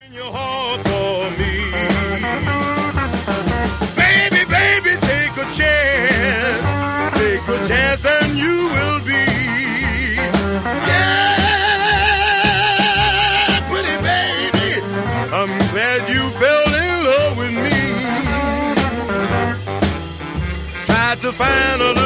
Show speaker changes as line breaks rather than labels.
Your heart for me. Baby, baby, take a chance. Take a chance and you will be. Yeah, pretty baby, I'm glad you fell in love with me. Tried to find a